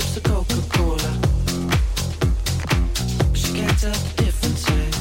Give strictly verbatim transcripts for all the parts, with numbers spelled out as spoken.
sips of Coca-Cola. She can't tell the difference yet.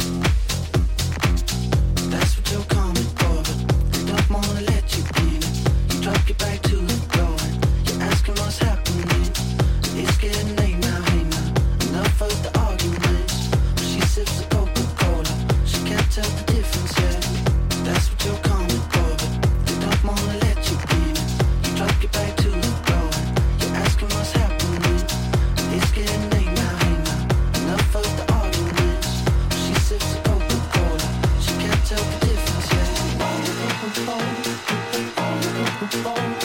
That's what you're coming for, but they don't wanna let you in. You drop your back to the floor and you're asking what's happening. It's getting late now, hey now. Enough of the arguments. She sips of Coca-Cola. She can't tell the difference yet. That's what you're coming for, but they don't wanna let you in. You drop your back to the floor and you're asking what's happening. It's getting late now, hey now. Enough of the arguments. She sips of Coca-Cola. She can't tell the difference yet.